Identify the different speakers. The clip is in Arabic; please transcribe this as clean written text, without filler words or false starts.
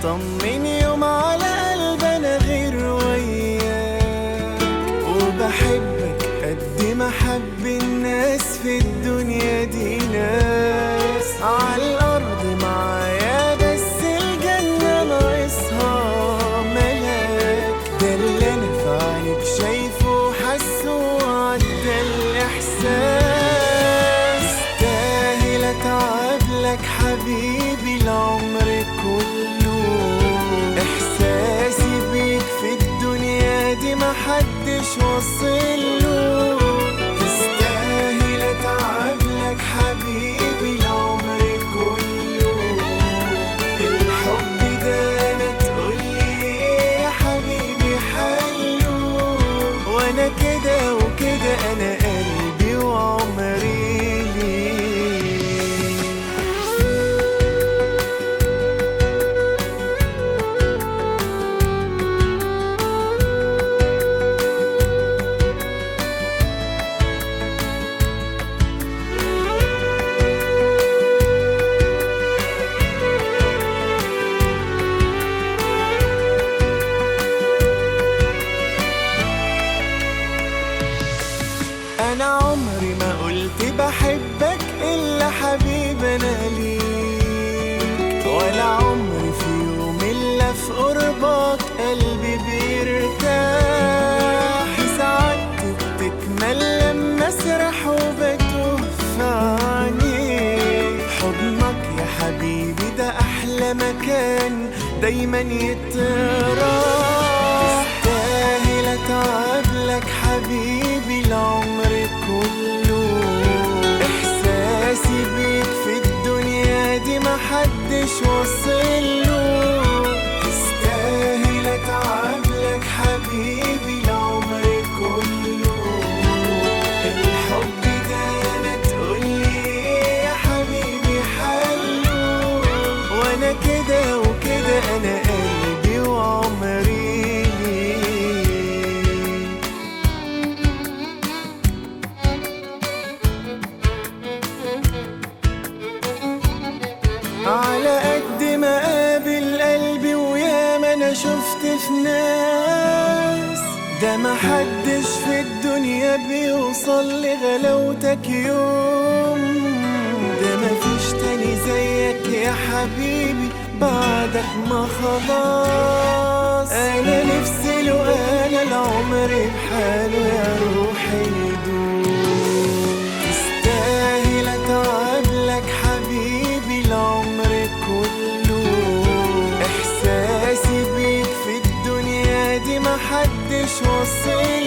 Speaker 1: طمن يوم على قلب انا غير وياك، وبحبك قد ما حب الناس في الدنيا دي ناس عالأرض معايا، بس الجنة ناقصها ملاك. ده اللي انا في عينيك شايفه وحاسه وعدى الإحساس. تستاهل اتعب لك حبيبي العمر كله، احساسي بيك في الدنيا دي محدش وصله. تستاهل اتعب لك حبيبي العمر كله، الحب ده انا تقولي يا حبيبي حلو، وانا كده وكده انا قلبي وعمري ليك. أنا عمري ما قلت بحبك إلا حبيب أنا ليك، ولا عمري في يوم إلا في قربك قلبي بيرتاح. سعادتي بتكمل لما أسرح وبتوه في عينيك، حضنك يا حبيبي ده أحلى مكان دايما يتراح. تستاهل أتعب لك حبيبي العمر كله، احساسي بيك في الدنيا دي محدش وصله. تستاهل اتعب لك حبيبي العمر كله، الحب ده انا تقولي يا حبيبي حلو، وانا كده وكده انا قلبي وعمري ليك. على قد ما قابل قلبي وياما انا شفت في ناس، ده محدش في الدنيا بيوصل لغلاوتك يوم. ده مفيش تاني زيك يا حبيبي بعدك ما خلاص. انا نفسي لو انا العمر بحاله يا روحي يدوم. تستاهل اتعب لك حبيبي العمر كله، احساسي بيك في الدنيا دي محدش وصله.